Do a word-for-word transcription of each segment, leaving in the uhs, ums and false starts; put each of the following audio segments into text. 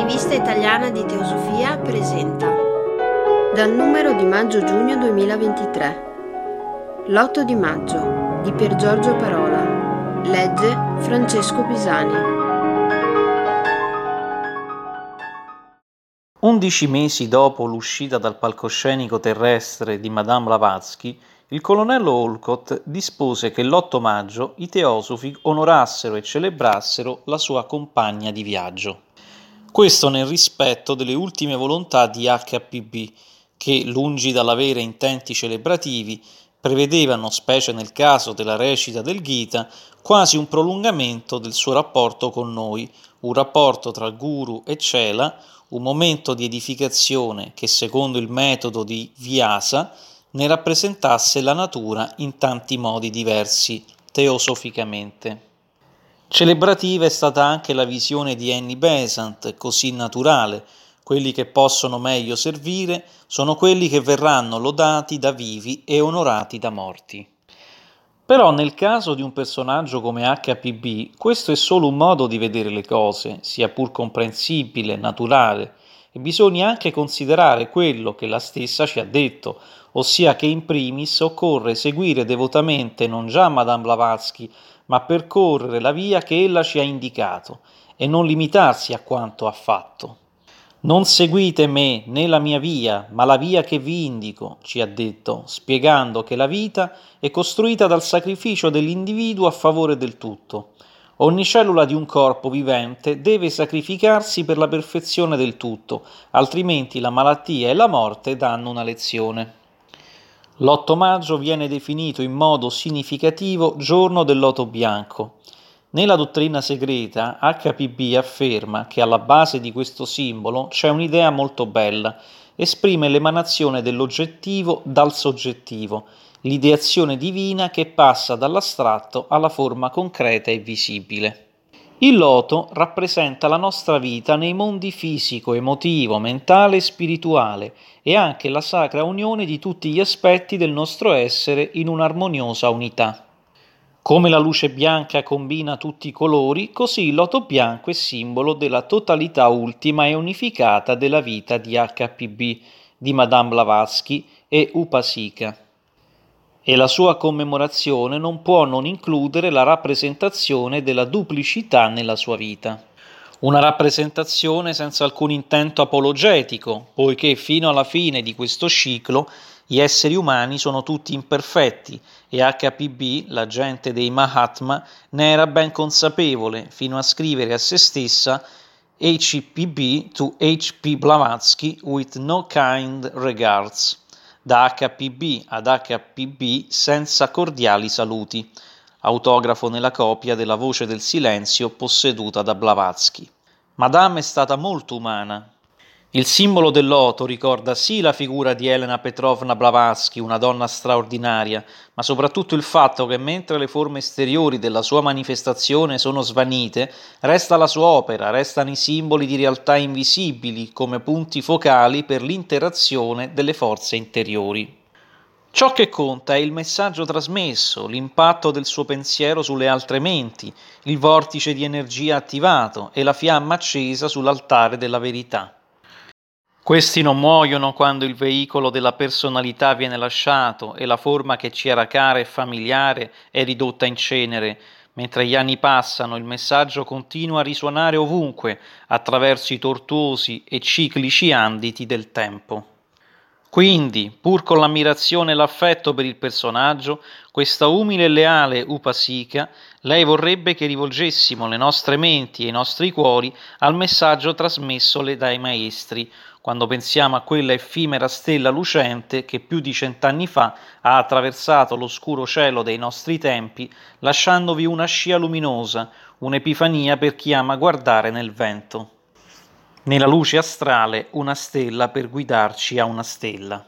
Rivista Italiana di Teosofia presenta dal numero di maggio-giugno duemilaventitré L'otto di maggio di Pier Giorgio Parola. Legge Francesco Pisani. Undici mesi dopo l'uscita dal palcoscenico terrestre di Madame Blavatsky, il colonnello Olcott dispose che l'otto maggio i teosofi onorassero e celebrassero la sua compagna di viaggio. Questo nel rispetto delle ultime volontà di H P B, che, lungi dall'avere intenti celebrativi, prevedevano, specie nel caso della recita del Gita, quasi un prolungamento del suo rapporto con noi, un rapporto tra Guru e Cela, un momento di edificazione che, secondo il metodo di Vyasa, ne rappresentasse la natura in tanti modi diversi, teosoficamente. Celebrativa è stata anche la visione di Annie Besant, così naturale: quelli che possono meglio servire sono quelli che verranno lodati da vivi e onorati da morti. Però nel caso di un personaggio come H P B, questo è solo un modo di vedere le cose, sia pur comprensibile, naturale, e bisogna anche considerare quello che la stessa ci ha detto, ossia che in primis occorre seguire devotamente non già Madame Blavatsky, ma percorrere la via che ella ci ha indicato e non limitarsi a quanto ha fatto. Non seguite me né la mia via, ma la via che vi indico, ci ha detto, spiegando che la vita è costruita dal sacrificio dell'individuo a favore del tutto. Ogni cellula di un corpo vivente deve sacrificarsi per la perfezione del tutto, altrimenti la malattia e la morte danno una lezione. L'otto maggio viene definito in modo significativo giorno del loto bianco. Nella dottrina segreta, H P B afferma che alla base di questo simbolo c'è un'idea molto bella, esprime l'emanazione dell'oggettivo dal soggettivo, l'ideazione divina che passa dall'astratto alla forma concreta e visibile. Il loto rappresenta la nostra vita nei mondi fisico, emotivo, mentale e spirituale, e anche la sacra unione di tutti gli aspetti del nostro essere in un'armoniosa unità. Come la luce bianca combina tutti i colori, così il loto bianco è simbolo della totalità ultima e unificata della vita di H P B, di Madame Blavatsky e Upasika. E la sua commemorazione non può non includere la rappresentazione della duplicità nella sua vita. Una rappresentazione senza alcun intento apologetico, poiché fino alla fine di questo ciclo gli esseri umani sono tutti imperfetti e H P B, l'agente dei Mahatma, ne era ben consapevole fino a scrivere a se stessa H P B to H P Blavatsky with no kind regards, da H P B ad H P B senza cordiali saluti, autografo nella copia della Voce del Silenzio posseduta da Blavatsky. Madame è stata molto umana. Il simbolo del loto ricorda sì la figura di Elena Petrovna Blavatsky, una donna straordinaria, ma soprattutto il fatto che mentre le forme esteriori della sua manifestazione sono svanite, resta la sua opera, restano i simboli di realtà invisibili come punti focali per l'interazione delle forze interiori. Ciò che conta è il messaggio trasmesso, l'impatto del suo pensiero sulle altre menti, il vortice di energia attivato e la fiamma accesa sull'altare della verità. Questi non muoiono quando il veicolo della personalità viene lasciato e la forma che ci era cara e familiare è ridotta in cenere. Mentre gli anni passano, il messaggio continua a risuonare ovunque, attraverso i tortuosi e ciclici anditi del tempo. Quindi, pur con l'ammirazione e l'affetto per il personaggio, questa umile e leale Upasika, lei vorrebbe che rivolgessimo le nostre menti e i nostri cuori al messaggio trasmessole dai maestri, quando pensiamo a quella effimera stella lucente che più di cent'anni fa ha attraversato l'oscuro cielo dei nostri tempi, lasciandovi una scia luminosa, un'epifania per chi ama guardare nel vento. Nella luce astrale una stella per guidarci a una stella.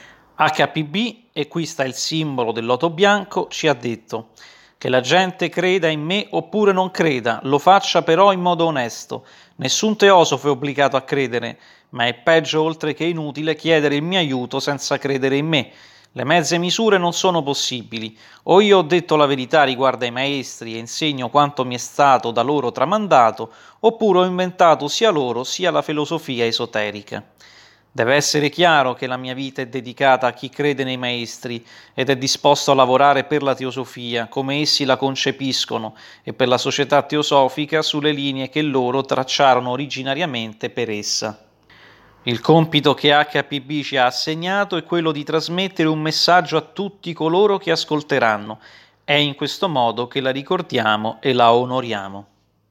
H P B, e qui sta il simbolo del loto bianco, ci ha detto: che la gente creda in me oppure non creda, lo faccia però in modo onesto. Nessun teosofo è obbligato a credere, ma è peggio oltre che inutile chiedere il mio aiuto senza credere in me. Le mezze misure non sono possibili. O io ho detto la verità riguardo ai maestri e insegno quanto mi è stato da loro tramandato, oppure ho inventato sia loro sia la filosofia esoterica. Deve essere chiaro che la mia vita è dedicata a chi crede nei maestri ed è disposto a lavorare per la teosofia come essi la concepiscono e per la società teosofica sulle linee che loro tracciarono originariamente per essa. Il compito che acca pi bi ci ha assegnato è quello di trasmettere un messaggio a tutti coloro che ascolteranno. È in questo modo che la ricordiamo e la onoriamo.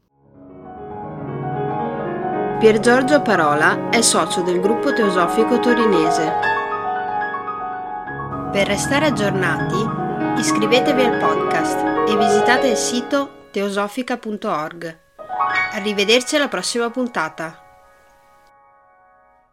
Pier Giorgio Parola è socio del gruppo teosofico torinese. Per restare aggiornati, iscrivetevi al podcast e visitate il sito teosofica punto org. Arrivederci alla prossima puntata.